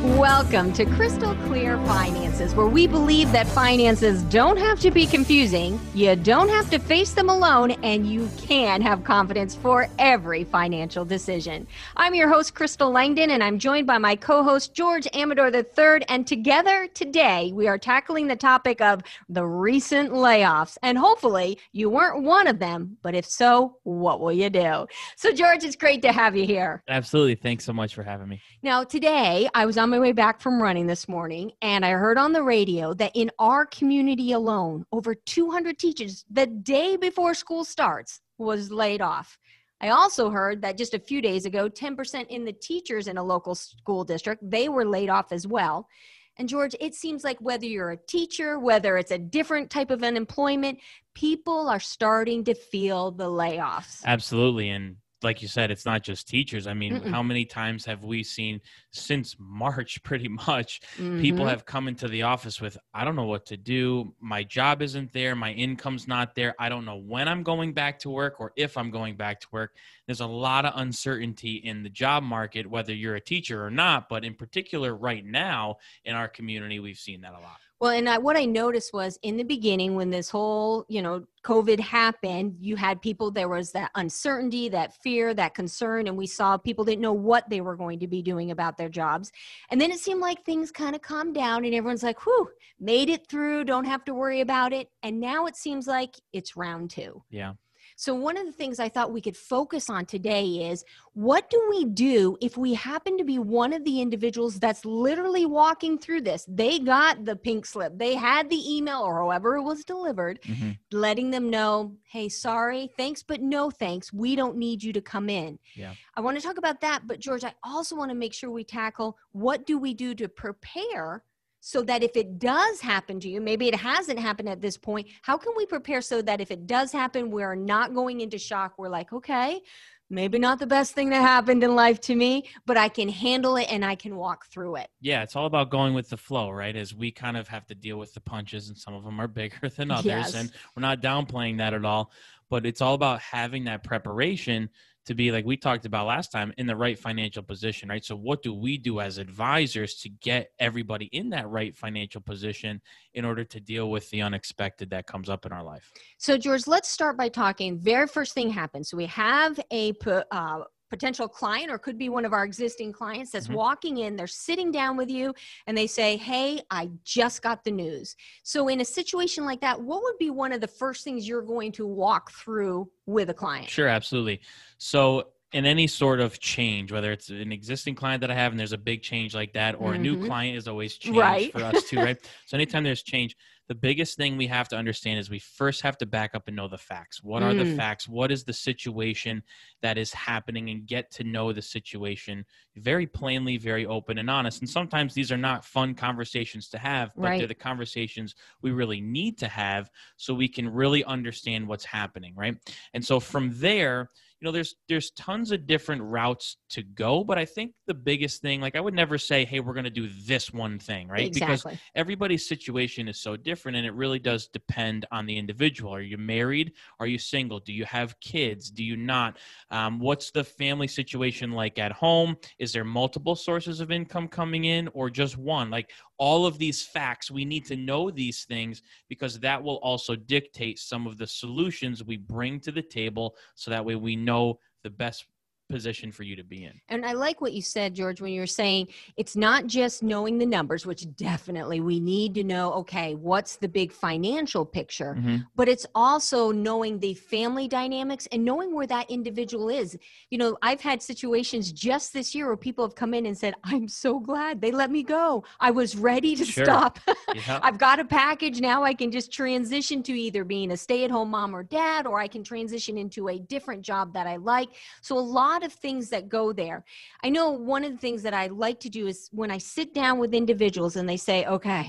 Welcome to Crystal Clear Finances, where we believe that finances don't have to be confusing, you don't have to face them alone, and you can have confidence for every financial decision. I'm your host, Crystal Langdon, and I'm joined by my co-host, George Amador III, and together today, we are tackling the topic of the recent layoffs, and hopefully you weren't one of them, but if so, what will you do? So, George, it's great to have you here. Absolutely. Thanks so much for having me. Now, today, I was on my way back from running this morning, and I heard on the radio that in our community alone, over 200 teachers the day before school starts was laid off. I also heard that just a few days ago, 10% in the teachers in a local school district, they were laid off as well. And George, it seems like whether you're a teacher, whether it's a different type of unemployment, people are starting to feel the layoffs. Absolutely. And like you said, it's not just teachers. I mean, how many times have we seen since March, pretty much, people have come into the office with, I don't know what to do. My job isn't there. My income's not there. I don't know when I'm going back to work or if I'm going back to work. There's a lot of uncertainty in the job market, whether you're a teacher or not. But in particular, right now in our community, we've seen that a lot. Well, and what I noticed was in the beginning when this whole, COVID happened, you had people, there was that uncertainty, that fear, that concern, and we saw people didn't know what they were going to be doing about their jobs. And then it seemed like things kind of calmed down and everyone's like, whew, made it through, don't have to worry about it. And now it seems like it's round two. Yeah. So one of the things I thought we could focus on today is, what do we do if we happen to be one of the individuals that's literally walking through this? They got the pink slip. They had the email or however it was delivered, letting them know, hey, sorry, thanks, but no thanks. We don't need you to come in. Yeah. I want to talk about that. But George, I also want to make sure we tackle, what do we do to prepare so that if it does happen to you, maybe it hasn't happened at this point, how can we prepare so that if it does happen, we're not going into shock? We're like, okay, maybe not the best thing that happened in life to me, but I can handle it and I can walk through it. Yeah, it's all about going with the flow, right? As we kind of have to deal with the punches, and some of them are bigger than others. Yes. And we're not downplaying that at all, but it's all about having that preparation to be, like we talked about last time, in the right financial position, right? So what do we do as advisors to get everybody in that right financial position in order to deal with the unexpected that comes up in our life? So George, let's start by talking, very first thing happens. So we have a potential client, or could be one of our existing clients that's walking in, they're sitting down with you and they say, hey, I just got the news. So in a situation like that, what would be one of the first things you're going to walk through with a client? Sure, absolutely. So in any sort of change, whether it's an existing client that I have and there's a big change like that, or a new client is always change for us too, right? So anytime there's change, the biggest thing we have to understand is we first have to back up and know the facts. What are the facts? What is the situation that is happening? And get to know the situation very plainly, very open and honest. And sometimes these are not fun conversations to have, but they're the conversations we really need to have so we can really understand what's happening, right? And so from there, there's tons of different routes to go, but I think the biggest thing, like I would never say, hey, we're going to do this one thing, right? Exactly. Because everybody's situation is so different and it really does depend on the individual. Are you married? Are you single? Do you have kids? Do you not? What's the family situation like at home? Is there multiple sources of income coming in or just one? Like all of these facts, we need to know these things because that will also dictate some of the solutions we bring to the table so that way we know the best position for you to be in. And I like what you said, George, when you were saying it's not just knowing the numbers, which definitely we need to know, okay, what's the big financial picture, but it's also knowing the family dynamics and knowing where that individual is. I've had situations just this year where people have come in and said, I'm so glad they let me go. I was ready to stop. I've got a package. Now I can just transition to either being a stay-at-home mom or dad, or I can transition into a different job that I like. So a lot of things that go there. I know one of the things that I like to do is when I sit down with individuals and they say, okay,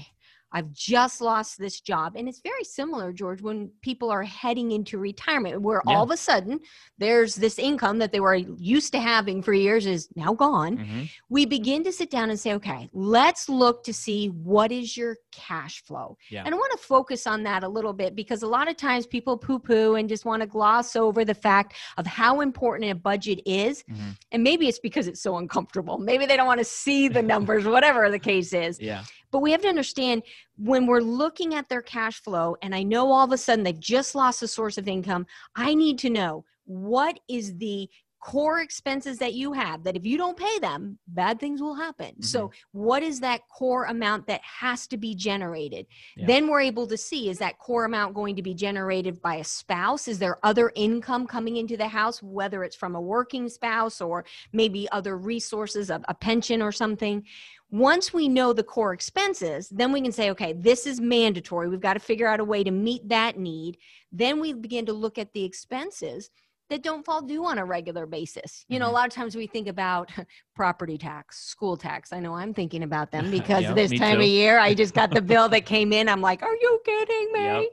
I've just lost this job. And it's very similar, George, when people are heading into retirement, where all of a sudden there's this income that they were used to having for years is now gone. We begin to sit down and say, okay, let's look to see what is your cash flow. And I want to focus on that a little bit, because a lot of times people poo-poo and just want to gloss over the fact of how important a budget is. And maybe it's because it's so uncomfortable. Maybe they don't want to see the numbers, whatever the case is. But we have to understand, when we're looking at their cash flow, and I know all of a sudden they've just lost a source of income, I need to know what is the core expenses that you have, that if you don't pay them, bad things will happen. So what is that core amount that has to be generated? Then we're able to see, is that core amount going to be generated by a spouse? Is there other income coming into the house, whether it's from a working spouse or maybe other resources, a pension or something? Once we know the core expenses, then we can say, okay, this is mandatory. We've got to figure out a way to meet that need. Then we begin to look at the expenses that don't fall due on a regular basis. You know, a lot of times we think about property tax, school tax. I know I'm thinking about them because this time of year, I just got the bill that came in. I'm like, are you kidding me?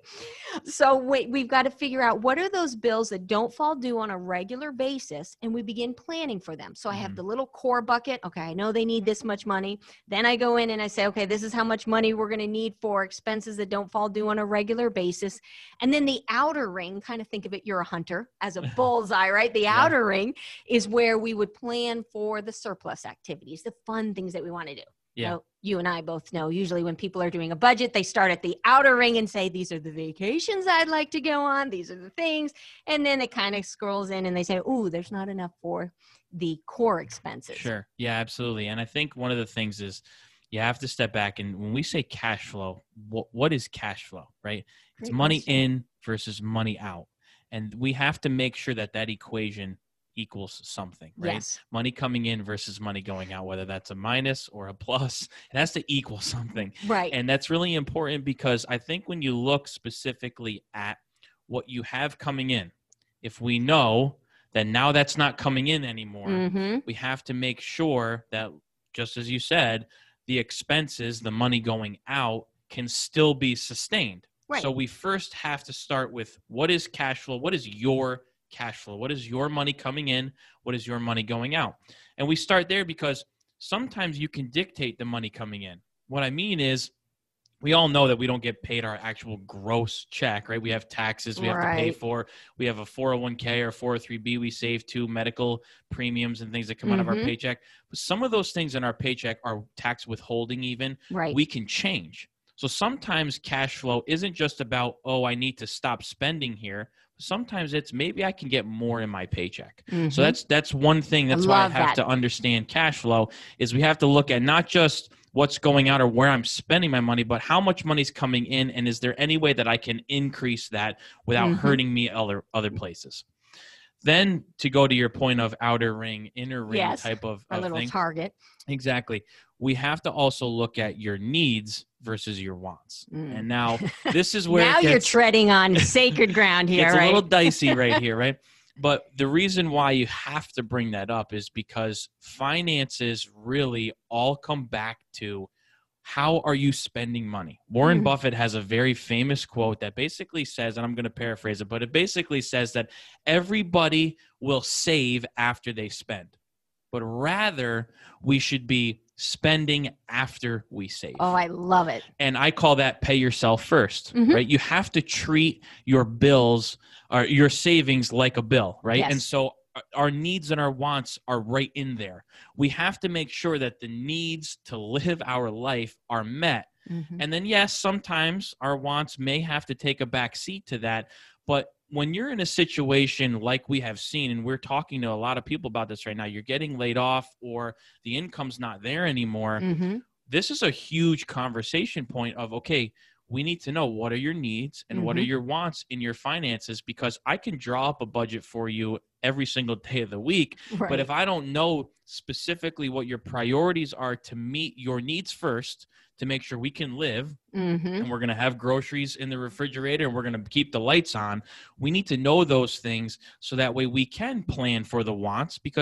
So we've got to figure out, what are those bills that don't fall due on a regular basis, and we begin planning for them. So I have the little core bucket. Okay, I know they need this much money. Then I go in and I say, okay, this is how much money we're going to need for expenses that don't fall due on a regular basis. And then the outer ring, kind of think of it, you're a hunter as a bullseye, right? The outer ring is where we would plan for the surplus activities, the fun things that we want to do. So you and I both know, usually when people are doing a budget, they start at the outer ring and say, these are the vacations I'd like to go on. These are the things. And then it kind of scrolls in and they say, ooh, there's not enough for the core expenses. Sure. Yeah, absolutely. And I think one of the things is you have to step back. And when we say cash flow, what is cash flow, right? It's money in versus money out. And we have to make sure that that equation equals something, right? Money coming in versus money going out, whether that's a minus or a plus, it has to equal something. Right. And that's really important, because I think when you look specifically at what you have coming in, if we know that now that's not coming in anymore, we have to make sure that, just as you said, the expenses, the money going out, can still be sustained. Right. So we first have to start with, what is cash flow? What is your cash flow? What is your money coming in? What is your money going out? And we start there because sometimes you can dictate the money coming in. What I mean is, we all know that we don't get paid our actual gross check, right? We have taxes we have to pay for. We have a 401k or 403b we save to, medical premiums and things that come out of our paycheck. But some of those things in our paycheck are tax withholding even. We can change. So sometimes cash flow isn't just about, oh, I need to stop spending here. Sometimes it's, maybe I can get more in my paycheck. So that's one thing. That's why I have to understand cash flow, is we have to look at not just what's going out or where I'm spending my money, but how much money's coming in, and is there any way that I can increase that without hurting me other places. Then, to go to your point of outer ring, inner ring type of a little thing. target. Exactly. We have to also look at your needs versus your wants. And now this is where now you're treading on sacred ground here, it's right? a little dicey right here, right? But the reason why you have to bring that up is because finances really all come back to, how are you spending money? Warren Buffett has a very famous quote that basically says, and I'm going to paraphrase it, but it basically says that everybody will save after they spend, but rather we should be spending after we save. Oh, I love it. And I call that pay yourself first, right? You have to treat your bills or your savings like a bill, right? And so our needs and our wants are right in there. We have to make sure that the needs to live our life are met. And then, yes, sometimes our wants may have to take a back seat to that. But when you're in a situation like we have seen, and we're talking to a lot of people about this right now, you're getting laid off or the income's not there anymore. This is a huge conversation point of, okay, we need to know, what are your needs and what are your wants in your finances, because I can draw up a budget for you every single day of the week. But if I don't know specifically what your priorities are to meet your needs first, to make sure we can live and we're going to have groceries in the refrigerator and we're going to keep the lights on, we need to know those things so that way we can plan for the wants, because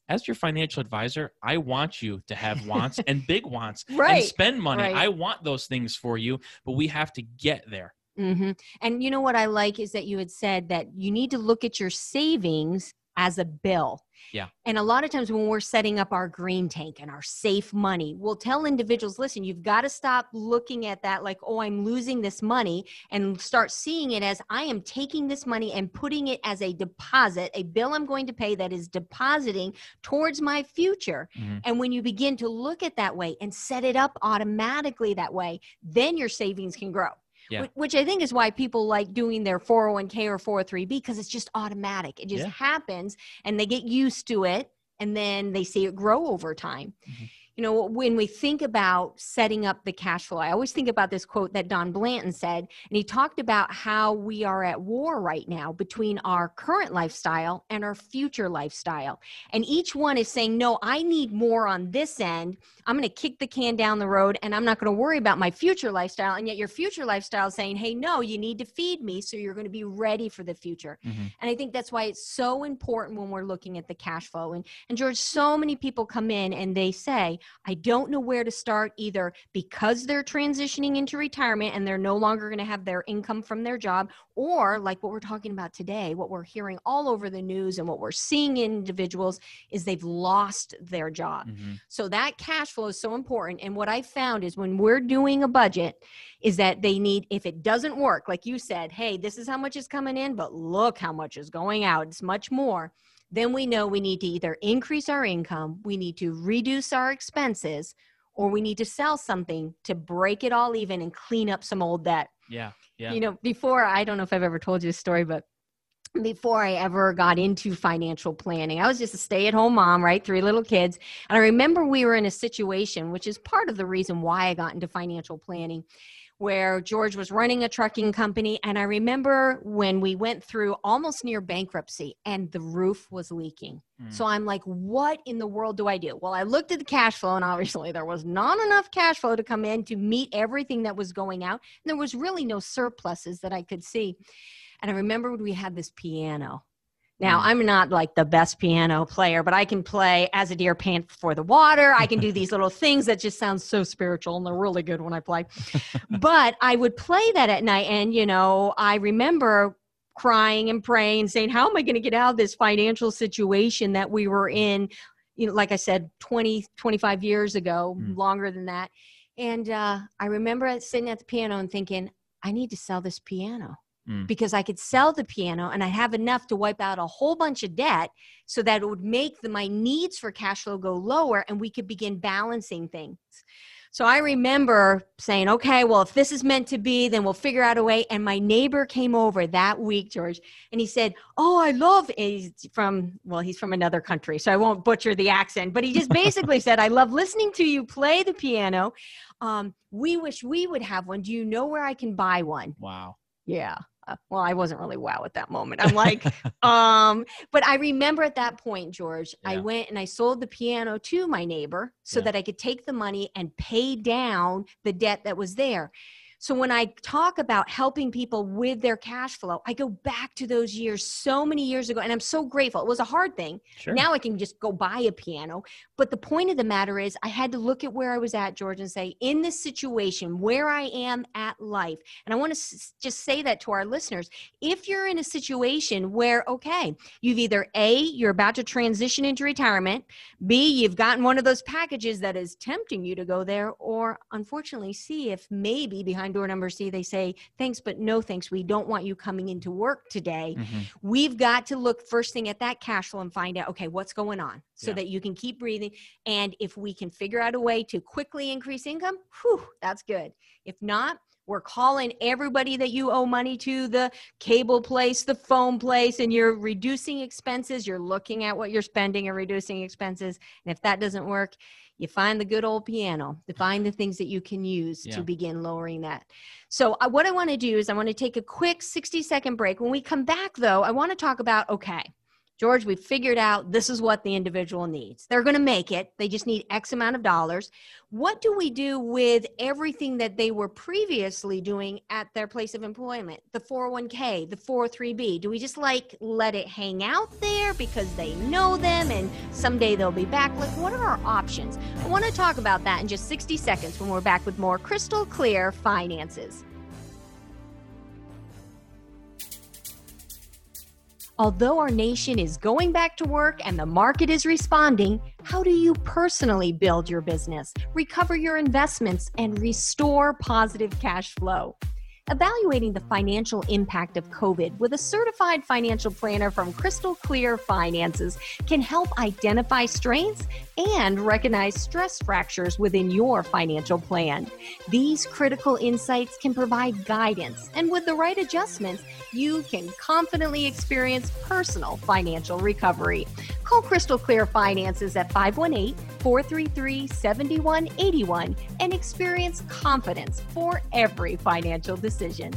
as your financial advisor, I want you to have wants and big wants right. and spend money. Right. I want those things for you, but we have to get there. Mm-hmm. And you know what I like is that you had said that you need to look at your savings as a bill. Yeah. And a lot of times when we're setting up our green tank and our safe money, we'll tell individuals, listen, you've got to stop looking at that like, oh, I'm losing this money, and start seeing it as I am taking this money and putting it as a deposit, a bill I'm going to pay that is depositing towards my future. Mm-hmm. And when you begin to look at that way and set it up automatically that way, then your savings can grow. Yeah. Which I think is why people like doing their 401k or 403b, because it's just automatic. It just happens and they get used to it, and then they see it grow over time. Mm-hmm. You know, when we think about setting up the cash flow, I always think about this quote that Don Blanton said, and he talked about how we are at war right now between our current lifestyle and our future lifestyle. And each one is saying, no, I need more on this end. I'm going to kick the can down the road, and I'm not going to worry about my future lifestyle. And yet your future lifestyle is saying, hey, no, you need to feed me, so you're going to be ready for the future. Mm-hmm. And I think that's why it's so important when we're looking at the cash flow. And George, so many people come in and they say, I don't know where to start, either because they're transitioning into retirement and they're no longer going to have their income from their job, or like what we're talking about today, what we're hearing all over the news and what we're seeing in individuals is they've lost their job. Mm-hmm. So that cash flow is so important. And what I found is when we're doing a budget is that they need, if it doesn't work, like you said, hey, this is how much is coming in, but look how much is going out. It's much more. Then we know we need to either increase our income, we need to reduce our expenses, or we need to sell something to break it all even and clean up some old debt. Yeah. Yeah. You know, before, I don't know if I've ever told you a story, but before I ever got into financial planning, I was just a stay-at-home mom, right? 3 little kids. And I remember we were in a situation, which is part of the reason why I got into financial planning, where George was running a trucking company. And I remember when we went through almost near bankruptcy and the roof was leaking. So I'm like, what in the world do I do? Well, I looked at the cash flow, and obviously there was not enough cash flow to come in to meet everything that was going out. And there was really no surpluses that I could see. And I remember we had this piano. Now, I'm not like the best piano player, but I can play As a Deer Pant for the Water. I can do these little things that just sound so spiritual, and they're really good when I play. But I would play that at night, and, you know, I remember crying and praying and saying, how am I going to get out of this financial situation that we were in, you know, like I said, 20, 25 years ago, longer than that. And I remember sitting at the piano and thinking, I need to sell this piano. Because I could sell the piano and I have enough to wipe out a whole bunch of debt so that it would make my needs for cash flow go lower, and we could begin balancing things. So I remember saying, okay, well, if this is meant to be, then we'll figure out a way. And my neighbor came over that week, George, and he said, oh, I love, he's from another country, so I won't butcher the accent, but he just basically said, I love listening to you play the piano. We wish we would have one. Do you know where I can buy one? Wow. Yeah. Well, I wasn't really wow at that moment. I'm like, but I remember at that point, George, I went and I sold the piano to my neighbor so that I could take the money and pay down the debt that was there. So when I talk about helping people with their cash flow, I go back to those years, so many years ago, and I'm so grateful. It was a hard thing. Sure. Now I can just go buy a piano. But the point of the matter is I had to look at where I was at, George, and say, in this situation, where I am at life, and I want to just say that to our listeners, if you're in a situation where, okay, you've either A, you're about to transition into retirement, B, you've gotten one of those packages that is tempting you to go there, or unfortunately, C, if maybe behind door number C, they say, thanks, but no thanks. We don't want you coming into work today. Mm-hmm. We've got to look first thing at that cash flow and find out, okay, what's going on so that you can keep breathing. And if we can figure out a way to quickly increase income, that's good. If not, we're calling everybody that you owe money to, the cable place, the phone place, and you're reducing expenses. You're looking at what you're spending and reducing expenses. And if that doesn't work, you find the good old piano, to find the things that you can use to begin lowering that. So what I want to do is I want to take a quick 60-second break. When we come back, though, I want to talk about, okay, George, we figured out this is what the individual needs. They're going to make it. They just need X amount of dollars. What do we do with everything that they were previously doing at their place of employment? The 401k, the 403b. Do we just let it hang out there because they know them and someday they'll be back? What are our options? I want to talk about that in just 60 seconds when we're back with more Crystal Clear Finances. Although our nation is going back to work and the market is responding, how do you personally build your business, recover your investments, and restore positive cash flow? Evaluating the financial impact of COVID with a certified financial planner from Crystal Clear Finances can help identify strengths and recognize stress fractures within your financial plan. These critical insights can provide guidance, and with the right adjustments, you can confidently experience personal financial recovery. Call Crystal Clear Finances at 518-433-7181 and experience confidence for every financial decision.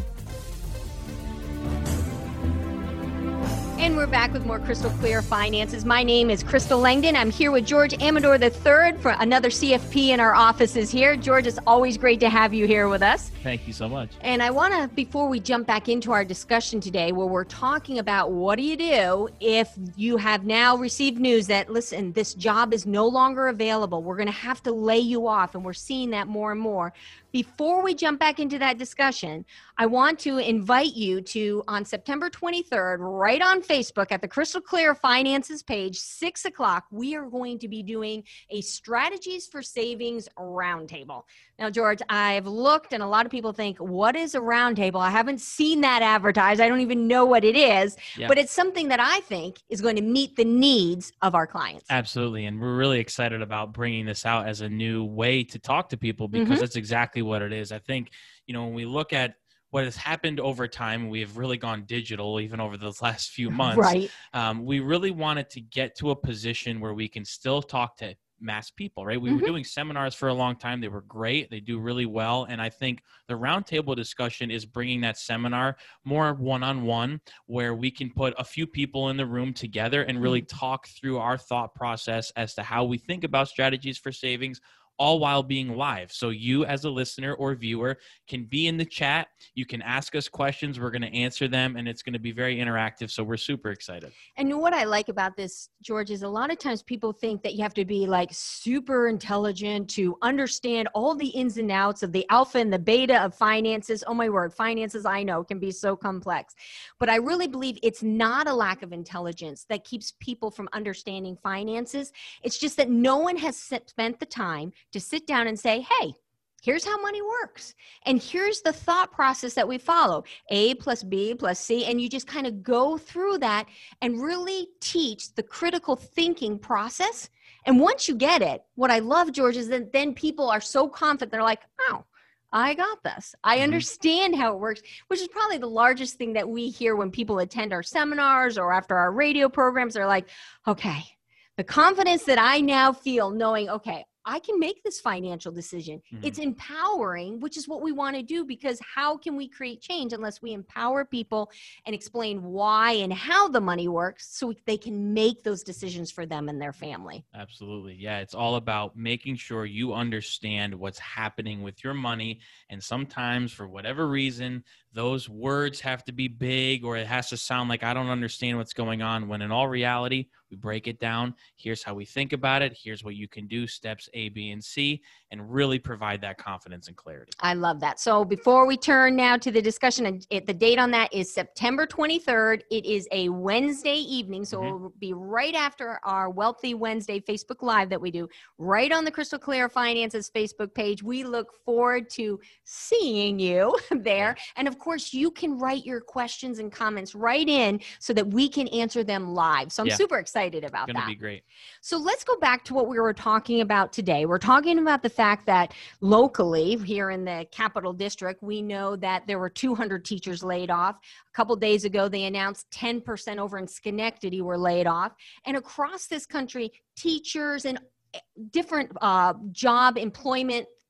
And we're back with more Crystal Clear Finances. My name is Crystal Langdon. I'm here with George Amador III for another CFP in our offices here. George, it's always great to have you here with us. Thank you so much. And I want to, before we jump back into our discussion today, where we're talking about what do you do if you have now received news that, listen, this job is no longer available. We're going to have to lay you off, and we're seeing that more and more. Before we jump back into that discussion, I want to invite you to, on September 23rd, right on Facebook at the Crystal Clear Finances page, 6 o'clock, we are going to be doing a Strategies for Savings Roundtable. Now, George, I've looked, and a lot of people think, what is a roundtable? I haven't seen that advertised. I don't even know what it is, but it's something that I think is going to meet the needs of our clients. Absolutely, and we're really excited about bringing this out as a new way to talk to people because that's exactly what it is. I think, when we look at what has happened over time, we have really gone digital even over the last few months. Right. We really wanted to get to a position where we can still talk to mass people, right? We were doing seminars for a long time. They were great. They do really well. And I think the roundtable discussion is bringing that seminar more one-on-one, where we can put a few people in the room together and really talk through our thought process as to how we think about strategies for savings, all while being live. So you as a listener or viewer can be in the chat. You can ask us questions. We're going to answer them, and it's going to be very interactive. So we're super excited. And what I like about this, George, is a lot of times people think that you have to be super intelligent to understand all the ins and outs of the alpha and the beta of finances. Oh my word, finances, I know, can be so complex. But I really believe it's not a lack of intelligence that keeps people from understanding finances. It's just that no one has spent the time to sit down and say, hey, here's how money works. And here's the thought process that we follow, A plus B plus C. And you just kind of go through that and really teach the critical thinking process. And once you get it, what I love, George, is that then people are so confident. They're like, oh, I got this. I understand how it works, which is probably the largest thing that we hear when people attend our seminars or after our radio programs. They're like, okay, the confidence that I now feel knowing, okay, I can make this financial decision. It's empowering, which is what we want to do, because how can we create change unless we empower people and explain why and how the money works so they can make those decisions for them and their family? Absolutely. Yeah. It's all about making sure you understand what's happening with your money. And sometimes for whatever reason, those words have to be big, or it has to sound like I don't understand what's going on, when in all reality, we break it down. Here's how we think about it. Here's what you can do, steps A, B, and C, and really provide that confidence and clarity. I love that. So before we turn now to the discussion, the date on that is September 23rd. It is a Wednesday evening, so it will be right after our Wealthy Wednesday Facebook Live that we do, right on the Crystal Clear Finances Facebook page. We look forward to seeing you there. And of course, you can write your questions and comments right in so that we can answer them live. So I'm super excited about that. It's going to be great. So let's go back to what we were talking about today. We're talking about the fact that locally here in the Capital District, we know that there were 200 teachers laid off. A couple days ago, they announced 10% over in Schenectady were laid off. And across this country, teachers and different job employment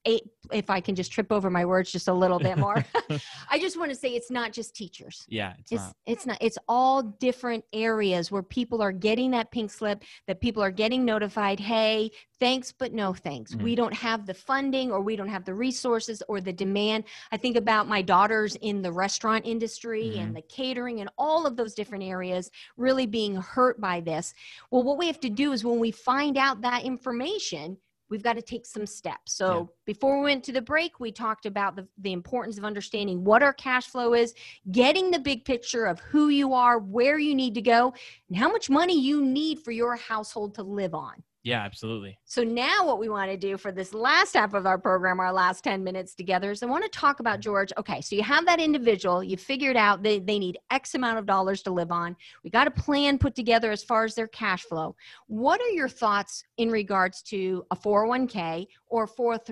if I can just trip over my words just a little bit more, I just want to say it's not just teachers. Yeah, it's not. It's all different areas where people are getting that pink slip, that people are getting notified, hey, thanks, but no thanks. We don't have the funding, or we don't have the resources or the demand. I think about my daughters in the restaurant industry and the catering and all of those different areas really being hurt by this. Well, what we have to do is when we find out that information, we've got to take some steps. So before we went to the break, we talked about the importance of understanding what our cash flow is, getting the big picture of who you are, where you need to go, and how much money you need for your household to live on. Yeah, absolutely. So now what we want to do for this last half of our program, our last 10 minutes together, is I want to talk about, George, okay, so you have that individual, you figured out they need X amount of dollars to live on. We got a plan put together as far as their cash flow. What are your thoughts in regards to a 401k or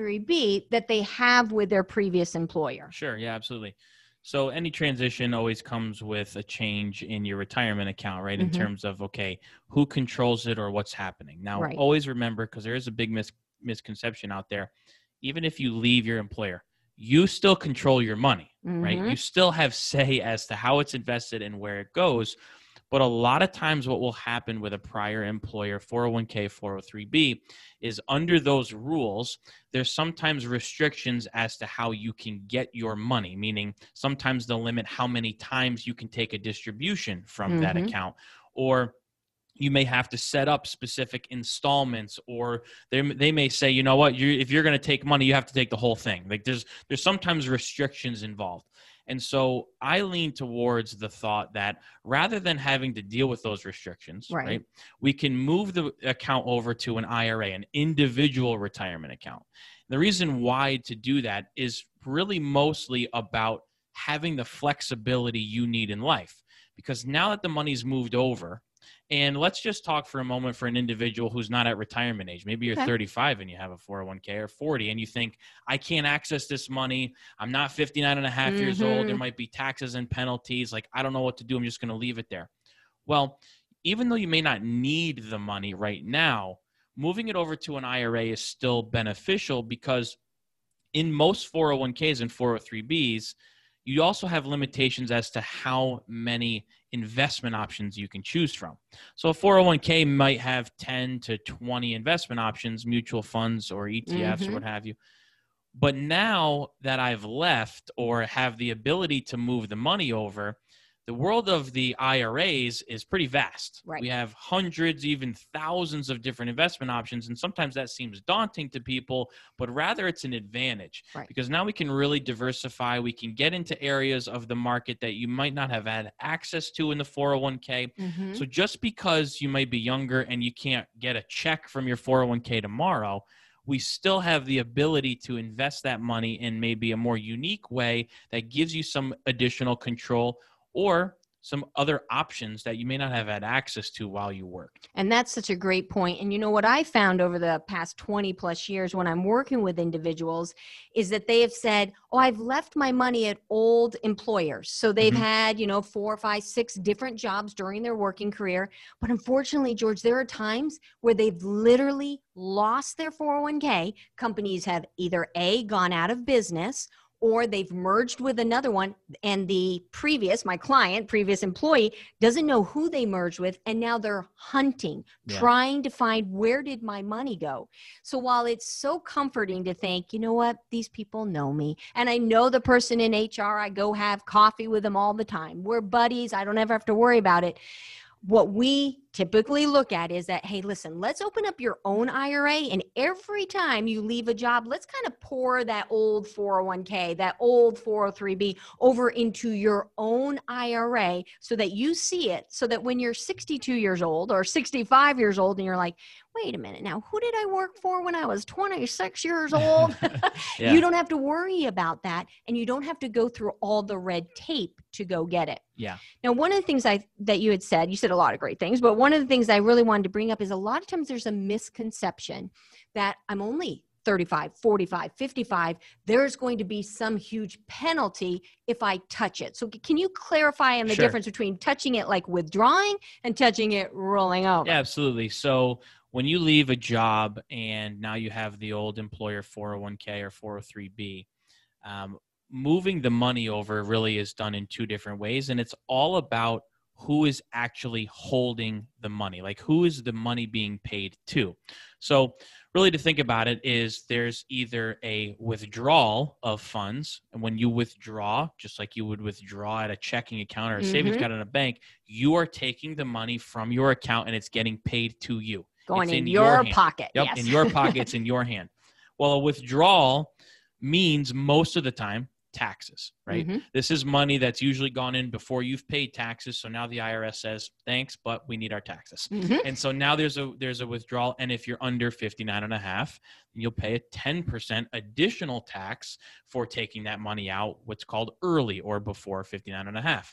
403b that they have with their previous employer? Sure. Yeah, absolutely. So any transition always comes with a change in your retirement account, right? In terms of, okay, who controls it or what's happening. Now, always remember, because there is a big misconception out there, even if you leave your employer, you still control your money, right? You still have say as to how it's invested and where it goes. But a lot of times what will happen with a prior employer, 401k, 403b, is under those rules, there's sometimes restrictions as to how you can get your money, meaning sometimes they'll limit how many times you can take a distribution from that account, or you may have to set up specific installments, or they may say, you know what, if you're going to take money, you have to take the whole thing. Like there's sometimes restrictions involved. And so I lean towards the thought that rather than having to deal with those restrictions, right, we can move the account over to an IRA, an individual retirement account. The reason why to do that is really mostly about having the flexibility you need in life. Because now that the money's moved over, and let's just talk for a moment for an individual who's not at retirement age. Maybe you're 35 and you have a 401k, or 40, and you think, I can't access this money. I'm not 59 and a half years old. There might be taxes and penalties. Like, I don't know what to do. I'm just going to leave it there. Well, even though you may not need the money right now, moving it over to an IRA is still beneficial, because in most 401ks and 403bs, you also have limitations as to how many investment options you can choose from. So a 401k might have 10 to 20 investment options, mutual funds or ETFs or what have you. But now that I've left or have the ability to move the money over, the world of the IRAs is pretty vast. Right. We have hundreds, even thousands of different investment options. And sometimes that seems daunting to people, but rather it's an advantage, because now we can really diversify. We can get into areas of the market that you might not have had access to in the 401k. So just because you might be younger and you can't get a check from your 401k tomorrow, we still have the ability to invest that money in maybe a more unique way that gives you some additional control, or some other options that you may not have had access to while you work. And that's such a great point. And you know what I found over the past 20 plus years when I'm working with individuals is that they have said, oh, I've left my money at old employers. So they've had, 4, 5, 6 different jobs during their working career. But unfortunately, George, there are times where they've literally lost their 401k. Companies have either A, gone out of business, or they've merged with another one, and the previous employee doesn't know who they merged with, and now they're hunting, trying to find, where did my money go? So while it's so comforting to think, you know what, these people know me, and I know the person in HR, I go have coffee with them all the time, we're buddies, I don't ever have to worry about it. What we typically look at is that, hey, listen, let's open up your own IRA. And every time you leave a job, let's kind of pour that old 401k, that old 403b over into your own IRA so that you see it, so that when you're 62 years old or 65 years old and you're like, wait a minute, now who did I work for when I was 26 years old? You don't have to worry about that. And you don't have to go through all the red tape to go get it. Yeah. Now, one of the things that you had said, you said a lot of great things, but one of the things I really wanted to bring up is a lot of times there's a misconception that I'm only 35, 45, 55, there's going to be some huge penalty if I touch it. So can you clarify on the difference between touching it like withdrawing and touching it rolling over? Yeah, absolutely. So when you leave a job and now you have the old employer 401k or 403b, moving the money over really is done in two different ways. And it's all about who is actually holding the money, like who is the money being paid to. So really to think about it is there's either a withdrawal of funds, and when you withdraw, just like you would withdraw at a checking account or a savings account in a bank, you are taking the money from your account and it's getting paid to you. Going in your pocket. Yep, yes. In your pocket, it's in your hand. Well, a withdrawal means most of the time taxes, right? This is money that's usually gone in before you've paid taxes. So now the IRS says, thanks, but we need our taxes. And so now there's a withdrawal. And if you're under 59 and a half, you'll pay a 10% additional tax for taking that money out, what's called early or before 59 and a half.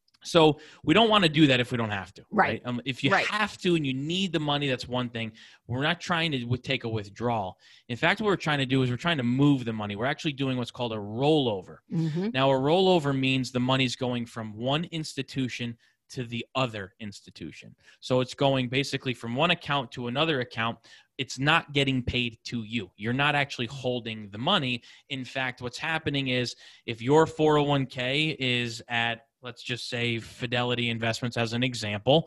So we don't want to do that if we don't have to, right? If you have to and you need the money, that's one thing. We're not trying to take a withdrawal. In fact, what we're trying to do is we're trying to move the money. We're actually doing what's called a rollover. Now, a rollover means the money's going from one institution to the other institution. So it's going basically from one account to another account. It's not getting paid to you. You're not actually holding the money. In fact, what's happening is if your 401k is at, let's just say Fidelity Investments as an example,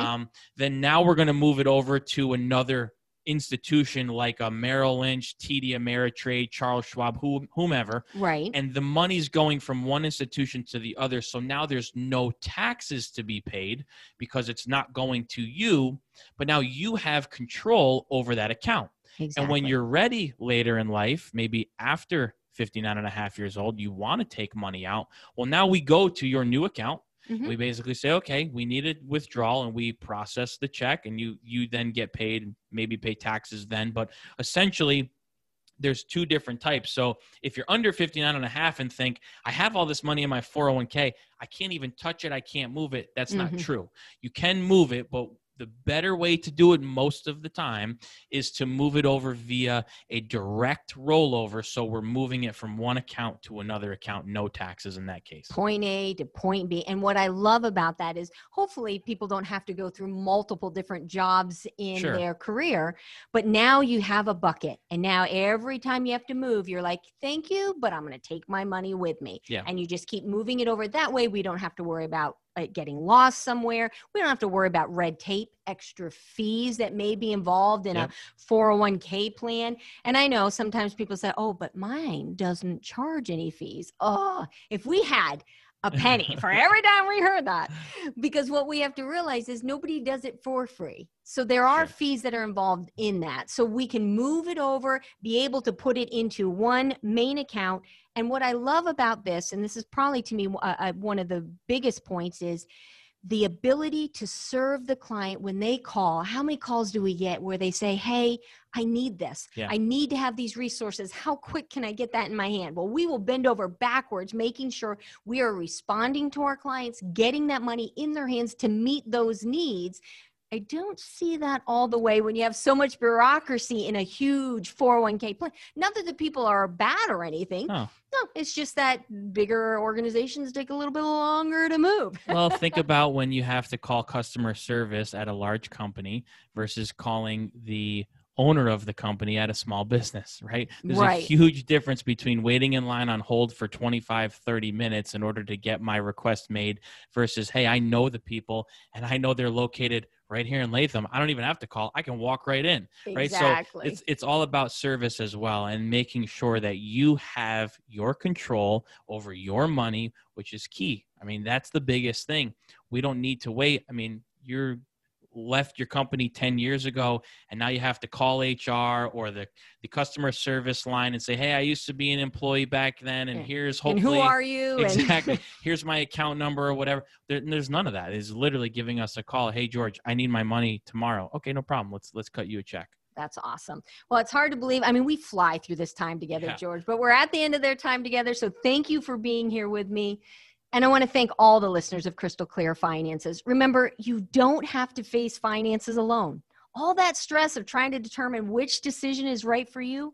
then now we're going to move it over to another institution like a Merrill Lynch, TD Ameritrade, Charles Schwab, whomever. Right. And the money's going from one institution to the other. So now there's no taxes to be paid because it's not going to you, but now you have control over that account. Exactly. And when you're ready later in life, maybe after 59 and a half years old, you want to take money out. Well, now we go to your new account. We basically say, okay, we need a withdrawal, and we process the check, and you then get paid, maybe pay taxes then. But essentially, there's two different types. So if you're under 59 and a half and think, I have all this money in my 401k, I can't even touch it, I can't move it. That's not true. You can move it, but the better way to do it most of the time is to move it over via a direct rollover. So we're moving it from one account to another account, no taxes in that case. Point A to point B. And what I love about that is hopefully people don't have to go through multiple different jobs in their career, but now you have a bucket. And now every time you have to move, you're like, thank you, but I'm going to take my money with me. Yeah. And you just keep moving it over. That way we don't have to worry about getting lost somewhere. We don't have to worry about red tape, extra fees that may be involved in a 401k plan. And I know sometimes people say, oh, but mine doesn't charge any fees. Oh, if we had a penny for every time we heard that, because what we have to realize is nobody does it for free. So there are fees that are involved in that. So we can move it over, be able to put it into one main account. And what I love about this, and this is probably to me one of the biggest points, is the ability to serve the client when they call. How many calls do we get where they say, hey, I need this. I need to have these resources. How quick can I get that in my hand? Well, we will bend over backwards, making sure we are responding to our clients, getting that money in their hands to meet those needs. I don't see that all the way when you have so much bureaucracy in a huge 401k plan. Not that the people are bad or anything. No, it's just that bigger organizations take a little bit longer to move. Well, think about when you have to call customer service at a large company versus calling the owner of the company at a small business, right? There's a huge difference between waiting in line on hold for 25, 30 minutes in order to get my request made versus, hey, I know the people and I know they're located right here in Latham. I don't even have to call. I can walk right in, right? Exactly. So it's all about service as well and making sure that you have your control over your money, which is key. I mean, that's the biggest thing. We don't need to wait. I mean, you're left your company 10 years ago and now you have to call HR or the customer service line and say, hey, I used to be an employee back then and here's hopefully— and who are you? Exactly. Here's my account number or whatever. There's none of that. It's literally giving us a call. Hey, George, I need my money tomorrow. Okay, no problem. Let's cut you a check. That's awesome. Well, it's hard to believe. I mean, we fly through this time together, George, but we're at the end of their time together. So thank you for being here with me. And I want to thank all the listeners of Crystal Clear Finances. Remember, you don't have to face finances alone. All that stress of trying to determine which decision is right for you,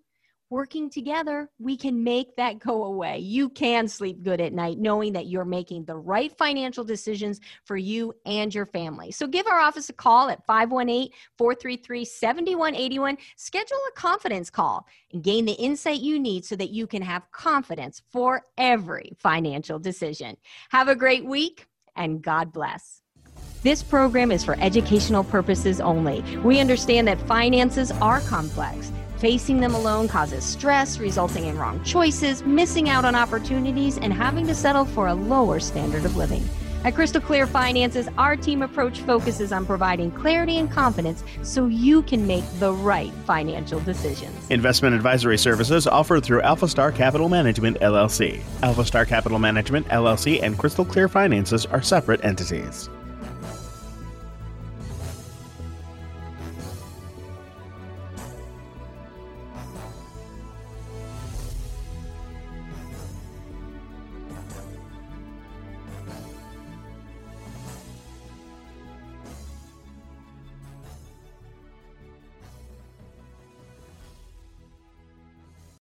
working together, we can make that go away. You can sleep good at night knowing that you're making the right financial decisions for you and your family. So give our office a call at 518-433-7181. Schedule a confidence call and gain the insight you need so that you can have confidence for every financial decision. Have a great week, and God bless. This program is for educational purposes only. We understand that finances are complex. Facing them alone causes stress, resulting in wrong choices, missing out on opportunities, and having to settle for a lower standard of living. At Crystal Clear Finances, our team approach focuses on providing clarity and confidence so you can make the right financial decisions. Investment advisory services offered through Alpha Star Capital Management, LLC. Alpha Star Capital Management, LLC and Crystal Clear Finances are separate entities.